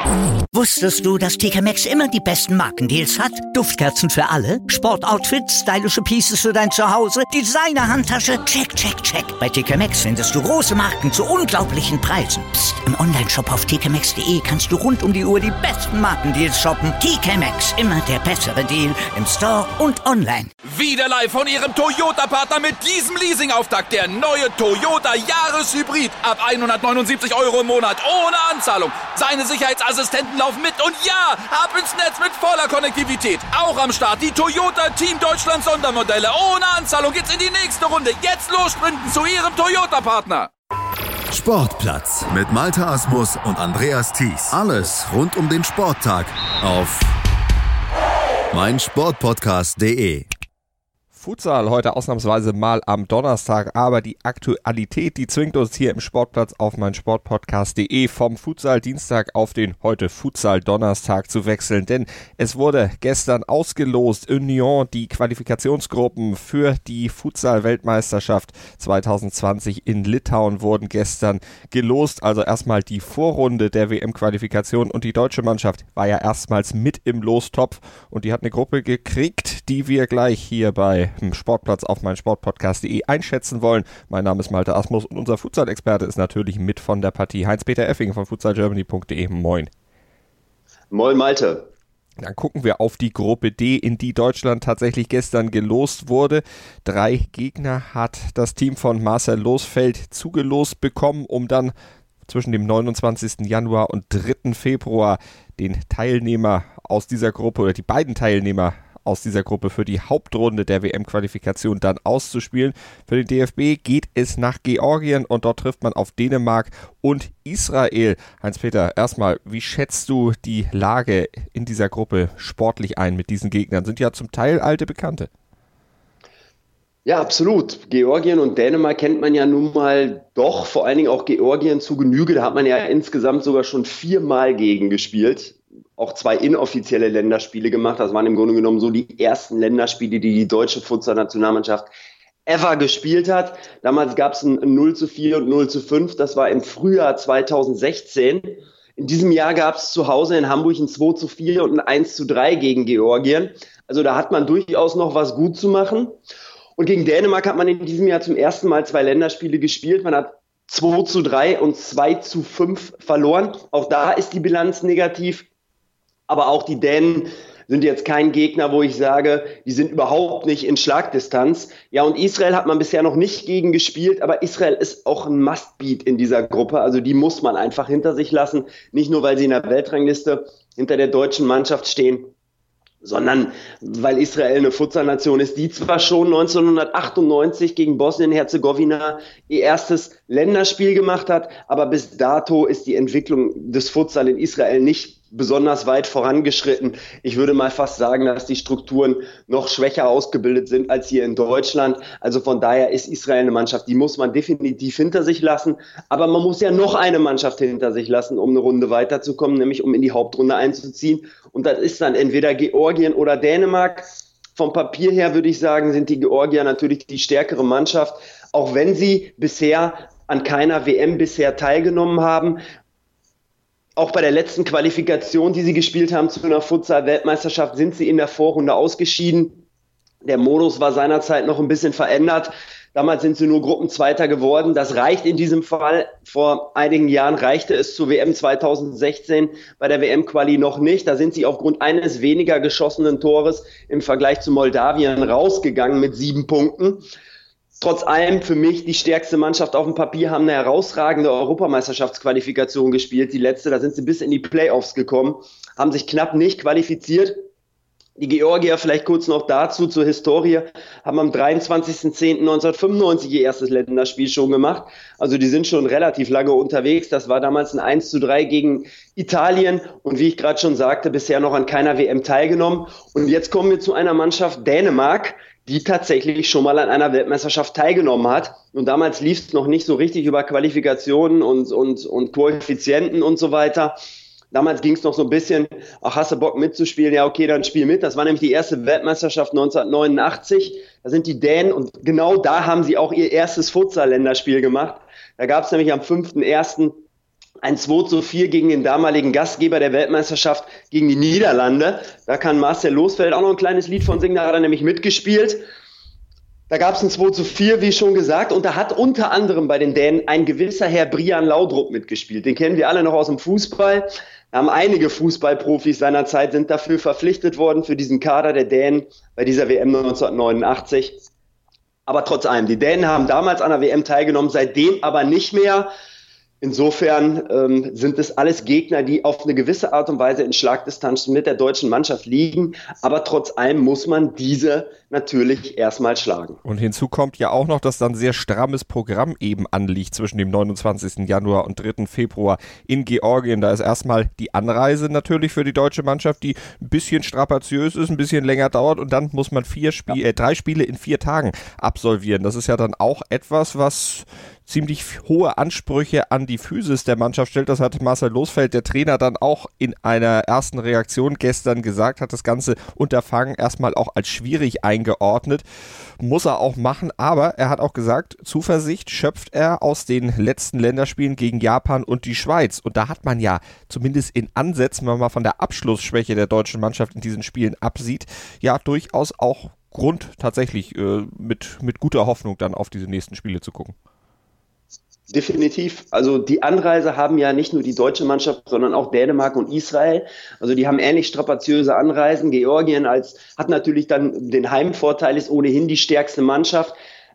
Wusstest du, dass TK Maxx immer die besten Markendeals hat? Duftkerzen für alle, Sportoutfits, stylische Pieces für dein Zuhause, Designer-Handtasche, check, check, check. Bei TK Maxx findest du große Marken zu unglaublichen Preisen. Psst. Im Onlineshop auf tkmaxx.de kannst du rund um die Uhr die besten Markendeals shoppen. TK Maxx, immer der bessere Deal im Store und online. Wieder live von Ihrem Toyota-Partner mit diesem Leasing-Auftakt. Der neue Toyota Jahreshybrid. Ab 179 € im Monat. Ohne Anzahlung. Seine Sicherheitsassistenten laufen mit. Und ja, ab ins Netz mit voller Konnektivität. Auch am Start die Toyota Team Deutschland Sondermodelle. Ohne Anzahlung geht's in die nächste Runde. Jetzt los sprinten zu Ihrem Toyota-Partner. Sportplatz mit Malte Asmus und Andreas Thies. Alles rund um den Sporttag auf meinsportpodcast.de. Futsal heute ausnahmsweise mal am Donnerstag, aber die Aktualität, die zwingt uns hier im Sportplatz auf meinsportpodcast.de vom Futsal-Dienstag auf den heute Futsal-Donnerstag zu wechseln, denn es wurde gestern ausgelost in Nyon. Die Qualifikationsgruppen für die Futsal-Weltmeisterschaft 2020 in Litauen wurden gestern gelost, also erstmal die Vorrunde der WM-Qualifikation, und die deutsche Mannschaft war ja erstmals mit im Lostopf und die hat eine Gruppe gekriegt, die wir gleich hier bei im Sportplatz auf meinsportpodcast.de einschätzen wollen. Mein Name ist Malte Asmus und unser Futsal-Experte ist natürlich mit von der Partie Heinz-Peter Effing von futsalgermany.de. Moin. Moin Malte. Dann gucken wir auf die Gruppe D, in die Deutschland tatsächlich gestern gelost wurde. 3 Gegner hat das Team von Marcel Losfeld zugelost bekommen, um dann zwischen dem 29. Januar und 3. Februar den Teilnehmer aus dieser Gruppe oder die beiden Teilnehmer aus dieser Gruppe für die Hauptrunde der WM-Qualifikation dann auszuspielen. Für den DFB geht es nach Georgien und dort trifft man auf Dänemark und Israel. Heinz-Peter, erstmal, wie schätzt du die Lage in dieser Gruppe sportlich ein mit diesen Gegnern? Sind ja zum Teil alte Bekannte. Ja, absolut. Georgien und Dänemark kennt man ja nun mal doch, vor allen Dingen auch Georgien zu Genüge. Da hat man ja insgesamt sogar schon 4-mal gegen gespielt. Auch 2 inoffizielle Länderspiele gemacht. Das waren im Grunde genommen so die ersten Länderspiele, die die deutsche Futsal-Nationalmannschaft ever gespielt hat. Damals gab es ein 0:4 und 0:5. Das war im Frühjahr 2016. In diesem Jahr gab es zu Hause in Hamburg ein 2:4 und ein 1:3 gegen Georgien. Also da hat man durchaus noch was gut zu machen. Und gegen Dänemark hat man in diesem Jahr zum ersten Mal 2 Länderspiele gespielt. Man hat 2:3 und 2:5 verloren. Auch da ist die Bilanz negativ. Aber auch die Dänen sind jetzt kein Gegner, wo ich sage, die sind überhaupt nicht in Schlagdistanz. Ja, und Israel hat man bisher noch nicht gegen gespielt, aber Israel ist auch ein Must-Beat in dieser Gruppe. Also die muss man einfach hinter sich lassen. Nicht nur, weil sie in der Weltrangliste hinter der deutschen Mannschaft stehen, sondern weil Israel eine Futsal-Nation ist, die zwar schon 1998 gegen Bosnien-Herzegowina ihr erstes Länderspiel gemacht hat, aber bis dato ist die Entwicklung des Futsal in Israel nicht besonders weit vorangeschritten. Ich würde mal fast sagen, dass die Strukturen noch schwächer ausgebildet sind als hier in Deutschland. Also von daher ist Israel eine Mannschaft, die muss man definitiv hinter sich lassen. Aber man muss ja noch eine Mannschaft hinter sich lassen, um eine Runde weiterzukommen, nämlich um in die Hauptrunde einzuziehen. Und das ist dann entweder Georgien oder Dänemark. Vom Papier her würde ich sagen, sind die Georgier natürlich die stärkere Mannschaft, auch wenn sie bisher an keiner WM bisher teilgenommen haben. Auch bei der letzten Qualifikation, die sie gespielt haben zu einer Futsal-Weltmeisterschaft, sind sie in der Vorrunde ausgeschieden. Der Modus war seinerzeit noch ein bisschen verändert. Damals sind sie nur Gruppenzweiter geworden. Das reicht in diesem Fall. Vor einigen Jahren reichte es zur WM 2016 bei der WM-Quali noch nicht. Da sind sie aufgrund eines weniger geschossenen Tores im Vergleich zu Moldawien rausgegangen mit 7 Punkten. Trotz allem für mich die stärkste Mannschaft auf dem Papier, haben eine herausragende Europameisterschaftsqualifikation gespielt. Die letzte, da sind sie bis in die Playoffs gekommen, haben sich knapp nicht qualifiziert. Die Georgier, vielleicht kurz noch dazu, zur Historie, haben am 23.10.1995 ihr erstes Länderspiel schon gemacht. Also die sind schon relativ lange unterwegs. Das war damals ein 1:3 gegen Italien und wie ich gerade schon sagte, bisher noch an keiner WM teilgenommen. Und jetzt kommen wir zu einer Mannschaft Dänemark, die tatsächlich schon mal an einer Weltmeisterschaft teilgenommen hat. Und damals lief es noch nicht so richtig über Qualifikationen und Koeffizienten und so weiter. Damals ging es noch so ein bisschen, ach, hast du Bock mitzuspielen? Ja, okay, dann spiel mit. Das war nämlich die erste Weltmeisterschaft 1989. Da sind die Dänen und genau da haben sie auch ihr erstes Futsal-Länderspiel gemacht. Da gab es nämlich am 5.1. ein 2:4 gegen den damaligen Gastgeber der Weltmeisterschaft, gegen die Niederlande. Da kann Marcel Losfeld auch noch ein kleines Lied von singen, da hat er nämlich mitgespielt. Da gab es ein 2:4, wie schon gesagt, und da hat unter anderem bei den Dänen ein gewisser Herr Brian Laudrup mitgespielt. Den kennen wir alle noch aus dem Fußball. Da haben einige Fußballprofis seiner Zeit sind dafür verpflichtet worden, für diesen Kader der Dänen bei dieser WM 1989. Aber trotz allem, die Dänen haben damals an der WM teilgenommen, seitdem aber nicht mehr. Insofern sind es alles Gegner, die auf eine gewisse Art und Weise in Schlagdistanz mit der deutschen Mannschaft liegen. Aber trotz allem muss man diese natürlich erstmal schlagen. Und hinzu kommt ja auch noch, dass dann sehr strammes Programm eben anliegt zwischen dem 29. Januar und 3. Februar in Georgien. Da ist erstmal die Anreise natürlich für die deutsche Mannschaft, die ein bisschen strapaziös ist, ein bisschen länger dauert. Und dann muss man 3 Spiele in 4 Tagen absolvieren. Das ist ja dann auch etwas, was ziemlich hohe Ansprüche an die Physis der Mannschaft stellt. Das hat Marcel Losfeld, der Trainer, dann auch in einer ersten Reaktion gestern gesagt, hat das ganze Unterfangen erstmal auch als schwierig eingeordnet. Muss er auch machen, aber er hat auch gesagt, Zuversicht schöpft er aus den letzten Länderspielen gegen Japan und die Schweiz. Und da hat man ja zumindest in Ansätzen, wenn man mal von der Abschlussschwäche der deutschen Mannschaft in diesen Spielen absieht, ja durchaus auch Grund tatsächlich mit guter Hoffnung dann auf diese nächsten Spiele zu gucken. Definitiv. Also die Anreise haben ja nicht nur die deutsche Mannschaft, sondern auch Dänemark und Israel. Also die haben ähnlich strapaziöse Anreisen. Georgien hat natürlich dann den Heimvorteil, ist ohnehin die stärkste Mannschaft.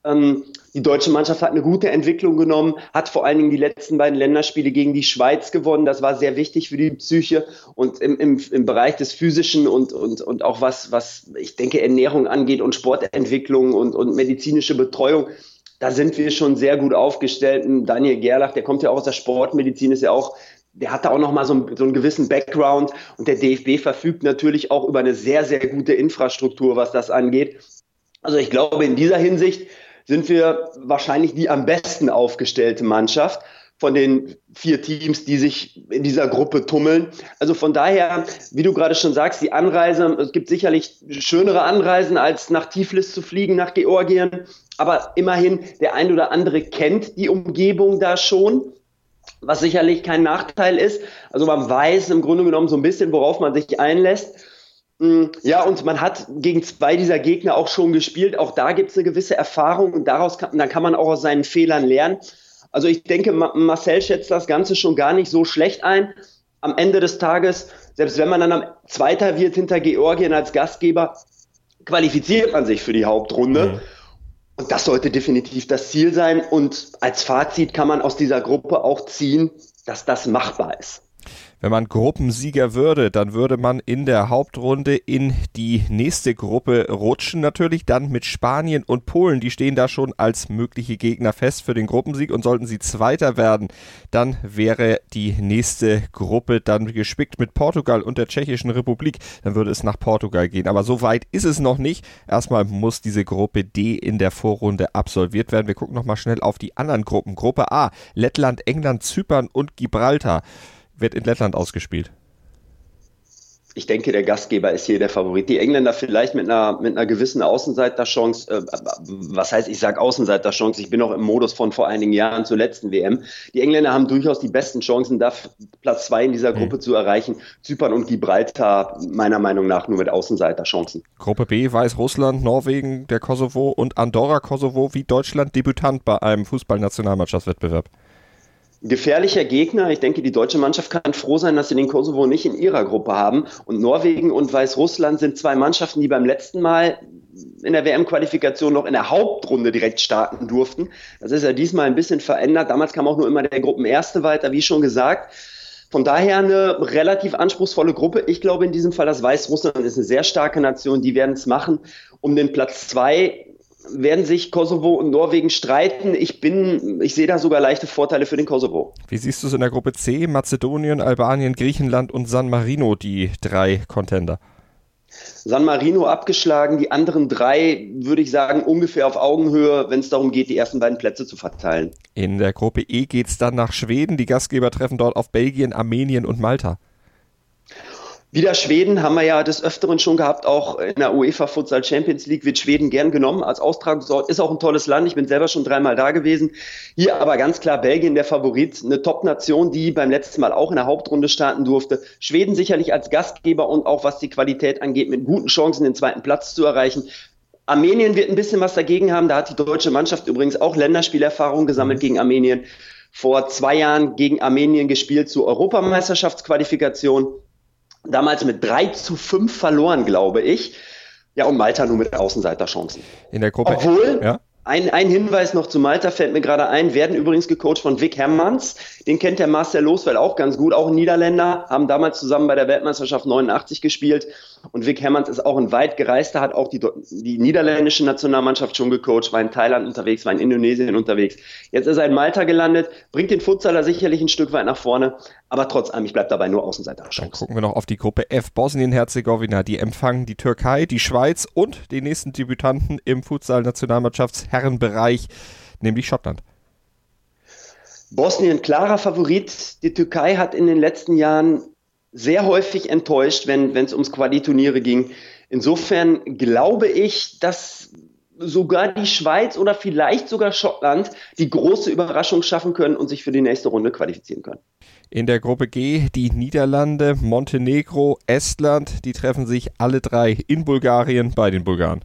Die deutsche Mannschaft hat eine gute Entwicklung genommen, hat vor allen Dingen die letzten beiden Länderspiele gegen die Schweiz gewonnen. Das war sehr wichtig für die Psyche und im Bereich des Physischen und auch was ich denke Ernährung angeht und Sportentwicklung und medizinische Betreuung. Da sind wir schon sehr gut aufgestellt. Daniel Gerlach, der kommt ja auch aus der Sportmedizin, der hat da auch nochmal so einen gewissen Background. Und der DFB verfügt natürlich auch über eine sehr, sehr gute Infrastruktur, was das angeht. Also ich glaube, in dieser Hinsicht sind wir wahrscheinlich die am besten aufgestellte Mannschaft von den 4 Teams, die sich in dieser Gruppe tummeln. Also von daher, wie du gerade schon sagst, die Anreise, es gibt sicherlich schönere Anreisen, als nach Tiflis zu fliegen, nach Georgien. Aber immerhin, der ein oder andere kennt die Umgebung da schon, was sicherlich kein Nachteil ist. Also man weiß im Grunde genommen so ein bisschen, worauf man sich einlässt. Ja, und man hat gegen 2 dieser Gegner auch schon gespielt. Auch da gibt es eine gewisse Erfahrung und dann kann man auch aus seinen Fehlern lernen. Also ich denke, Marcel schätzt das Ganze schon gar nicht so schlecht ein. Am Ende des Tages, selbst wenn man dann am Zweiter wird hinter Georgien als Gastgeber, qualifiziert man sich für die Hauptrunde. Mhm. Und das sollte definitiv das Ziel sein. Und als Fazit kann man aus dieser Gruppe auch ziehen, dass das machbar ist. Wenn man Gruppensieger würde, dann würde man in der Hauptrunde in die nächste Gruppe rutschen. Natürlich dann mit Spanien und Polen. Die stehen da schon als mögliche Gegner fest für den Gruppensieg. Und sollten sie Zweiter werden, dann wäre die nächste Gruppe dann gespickt mit Portugal und der Tschechischen Republik. Dann würde es nach Portugal gehen. Aber so weit ist es noch nicht. Erstmal muss diese Gruppe D in der Vorrunde absolviert werden. Wir gucken nochmal schnell auf die anderen Gruppen. Gruppe A, Lettland, England, Zypern und Gibraltar. Wird in Lettland ausgespielt? Ich denke, der Gastgeber ist hier der Favorit. Die Engländer vielleicht mit einer gewissen Außenseiterchance. Was heißt, ich sage Außenseiterchance? Ich bin noch im Modus von vor einigen Jahren zur letzten WM. Die Engländer haben durchaus die besten Chancen, da Platz 2 in dieser Gruppe zu erreichen. Zypern und Gibraltar meiner Meinung nach nur mit Außenseiterchancen. Gruppe B, Weißrussland, Norwegen, der Kosovo und Andorra Kosovo wie Deutschland Debütant bei einem Fußballnationalmannschaftswettbewerb. Gefährlicher Gegner. Ich denke, die deutsche Mannschaft kann froh sein, dass sie den Kosovo nicht in ihrer Gruppe haben. Und Norwegen und Weißrussland sind 2 Mannschaften, die beim letzten Mal in der WM-Qualifikation noch in der Hauptrunde direkt starten durften. Das ist ja diesmal ein bisschen verändert. Damals kam auch nur immer der Gruppenerste weiter, wie schon gesagt. Von daher eine relativ anspruchsvolle Gruppe. Ich glaube in diesem Fall, dass Weißrussland ist eine sehr starke Nation. Die werden es machen. Um den Platz 2 werden sich Kosovo und Norwegen streiten. Ich sehe da sogar leichte Vorteile für den Kosovo. Wie siehst du es in der Gruppe C? Mazedonien, Albanien, Griechenland und San Marino, die 3 Contender. San Marino abgeschlagen, die anderen 3, würde ich sagen, ungefähr auf Augenhöhe, wenn es darum geht, die ersten beiden Plätze zu verteilen. In der Gruppe E geht es dann nach Schweden. Die Gastgeber treffen dort auf Belgien, Armenien und Malta. Wieder Schweden haben wir ja des Öfteren schon gehabt, auch in der UEFA Futsal Champions League wird Schweden gern genommen als Austragungsort, ist auch ein tolles Land, ich bin selber schon 3-mal da gewesen. Hier aber ganz klar Belgien der Favorit, eine Top-Nation, die beim letzten Mal auch in der Hauptrunde starten durfte. Schweden sicherlich als Gastgeber und auch was die Qualität angeht, mit guten Chancen den 2. Platz zu erreichen. Armenien wird ein bisschen was dagegen haben, da hat die deutsche Mannschaft übrigens auch Länderspielerfahrung gesammelt gegen Armenien. Vor 2 Jahren gegen Armenien gespielt zur Europameisterschaftsqualifikation. Damals mit 3-5 verloren, glaube ich. Ja, und Malta nur mit Außenseiterchancen. In der Gruppe. Obwohl, ja? Ein Hinweis noch zu Malta fällt mir gerade ein, werden übrigens gecoacht von Vic Hermans. Den kennt der Marcel Losfeld auch ganz gut, auch ein Niederländer, haben damals zusammen bei der Weltmeisterschaft 89 gespielt. Und Vic Hermans ist auch ein weit gereister, hat auch die niederländische Nationalmannschaft schon gecoacht, war in Thailand unterwegs, war in Indonesien unterwegs. Jetzt ist er in Malta gelandet, bringt den Futsaler sicherlich ein Stück weit nach vorne, aber trotz allem, ich bleibe dabei nur Außenseiterchance. Dann gucken wir noch auf die Gruppe F, Bosnien-Herzegowina. Die empfangen die Türkei, die Schweiz und den nächsten Debütanten im Futsal-Nationalmannschaftsherrenbereich, nämlich Schottland. Bosnien klarer Favorit. Die Türkei hat in den letzten Jahren sehr häufig enttäuscht, wenn es ums Quali-Turniere ging. Insofern glaube ich, dass sogar die Schweiz oder vielleicht sogar Schottland die große Überraschung schaffen können und sich für die nächste Runde qualifizieren können. In der Gruppe G die Niederlande, Montenegro, Estland. Die treffen sich alle 3 in Bulgarien bei den Bulgaren.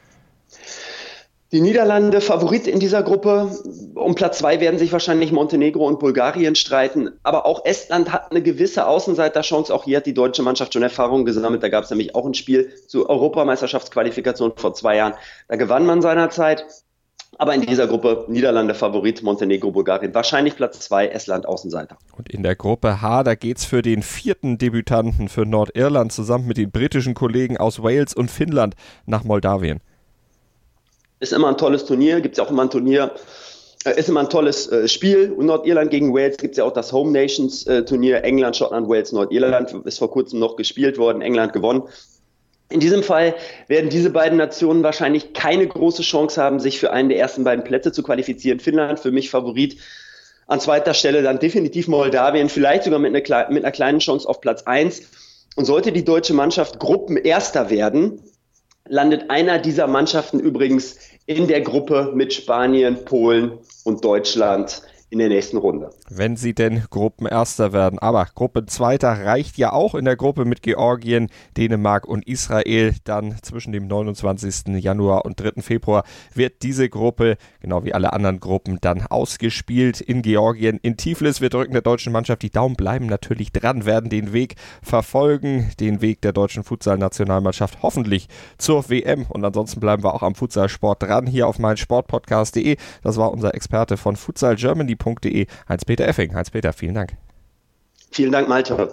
Die Niederlande Favorit in dieser Gruppe. Um Platz 2 werden sich wahrscheinlich Montenegro und Bulgarien streiten. Aber auch Estland hat eine gewisse Außenseiterchance. Auch hier hat die deutsche Mannschaft schon Erfahrung gesammelt. Da gab es nämlich auch ein Spiel zur Europameisterschaftsqualifikation vor 2 Jahren. Da gewann man seinerzeit. Aber in dieser Gruppe Niederlande Favorit, Montenegro, Bulgarien. Wahrscheinlich Platz 2, Estland Außenseiter. Und in der Gruppe H, da geht's für den 4. Debütanten für Nordirland zusammen mit den britischen Kollegen aus Wales und Finnland nach Moldawien. Ist immer ein tolles Turnier, gibt es ja auch immer ein Turnier, ist immer ein tolles Spiel. Und Nordirland gegen Wales gibt es ja auch das Home Nations Turnier, England, Schottland, Wales, Nordirland, ist vor kurzem noch gespielt worden, England gewonnen. In diesem Fall werden diese beiden Nationen wahrscheinlich keine große Chance haben, sich für einen der ersten beiden Plätze zu qualifizieren. Finnland für mich Favorit. An zweiter Stelle dann definitiv Moldawien, vielleicht sogar mit einer kleinen Chance auf Platz 1. Und sollte die deutsche Mannschaft Gruppenerster werden, landet einer dieser Mannschaften übrigens in der Gruppe mit Spanien, Polen und Deutschland in der nächsten Runde. Wenn sie denn Gruppenerster werden. Aber Gruppenzweiter reicht ja auch in der Gruppe mit Georgien, Dänemark und Israel. Dann zwischen dem 29. Januar und 3. Februar wird diese Gruppe, genau wie alle anderen Gruppen, dann ausgespielt in Georgien, in Tiflis. Wir drücken der deutschen Mannschaft die Daumen, bleiben natürlich dran, werden den Weg verfolgen, den Weg der deutschen Futsal-Nationalmannschaft hoffentlich zur WM. Und ansonsten bleiben wir auch am Futsalsport dran, hier auf meinsportpodcast.de. Das war unser Experte von futsalgermany.de, Heinz-Peter Effing. Heinz-Peter, vielen Dank. Vielen Dank, Malte.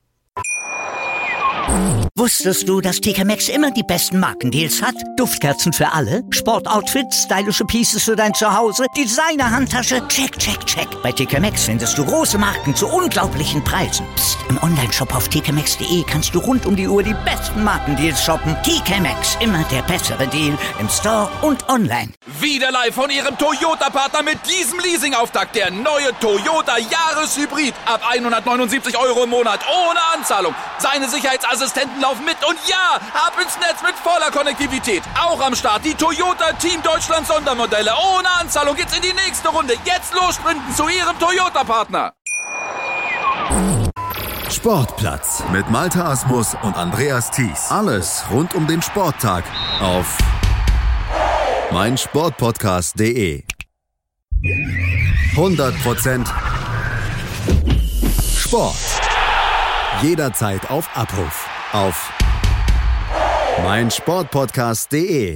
Wusstest du, dass TK Maxx immer die besten Markendeals hat? Duftkerzen für alle, Sportoutfits, stylische Pieces für dein Zuhause, Designer-Handtasche, check, check, check. Bei TK Maxx findest du große Marken zu unglaublichen Preisen. Psst. Im Onlineshop auf tkmaxx.de kannst du rund um die Uhr die besten Markendeals shoppen. TK Maxx, immer der bessere Deal im Store und online. Wieder live von Ihrem Toyota-Partner mit diesem Leasing-Auftakt. Der neue Toyota Jahreshybrid. Ab 179 € im Monat ohne Anzahlung. Seine Sicherheitsassistenten laufen mit und ja, ab ins Netz mit voller Konnektivität. Auch am Start die Toyota Team Deutschland Sondermodelle. Ohne Anzahlung geht's in die nächste Runde. Jetzt los sprinten zu Ihrem Toyota-Partner. Sportplatz mit Malte Asmus und Andreas Thies. Alles rund um den Sporttag auf meinsportpodcast.de. 100% Sport. Jederzeit auf Abruf. Auf meinsportpodcast.de.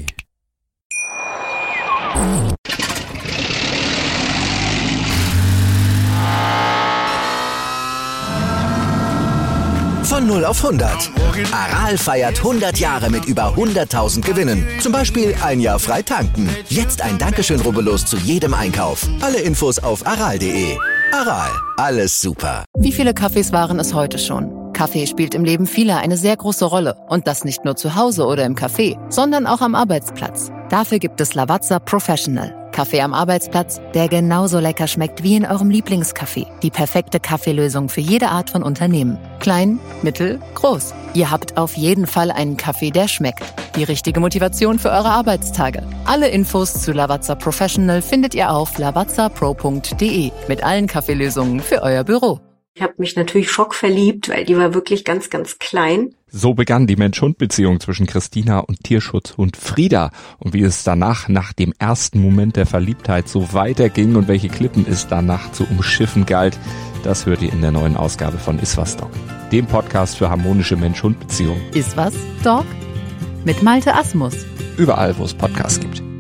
Von 0 auf 100. Aral feiert 100 Jahre mit über 100.000 Gewinnen. Zum Beispiel ein Jahr frei tanken. Jetzt ein Dankeschön, rubbellos zu jedem Einkauf. Alle Infos auf aral.de. Aral, alles super. Wie viele Kaffees waren es heute schon? Kaffee spielt im Leben vieler eine sehr große Rolle. Und das nicht nur zu Hause oder im Café, sondern auch am Arbeitsplatz. Dafür gibt es Lavazza Professional. Kaffee am Arbeitsplatz, der genauso lecker schmeckt wie in eurem Lieblingscafé. Die perfekte Kaffeelösung für jede Art von Unternehmen. Klein, mittel, groß. Ihr habt auf jeden Fall einen Kaffee, der schmeckt. Die richtige Motivation für eure Arbeitstage. Alle Infos zu Lavazza Professional findet ihr auf lavazzapro.de mit allen Kaffeelösungen für euer Büro. Ich habe mich natürlich schockverliebt, weil die war wirklich ganz, ganz klein. So begann die Mensch-Hund-Beziehung zwischen Christina und Tierschutzhund Frieda. Und wie es danach, nach dem ersten Moment der Verliebtheit, so weiterging und welche Klippen es danach zu umschiffen galt, das hört ihr in der neuen Ausgabe von Iswas Dog, dem Podcast für harmonische Mensch-Hund-Beziehungen. Iswas Dog? Mit Malte Asmus. Überall, wo es Podcasts gibt.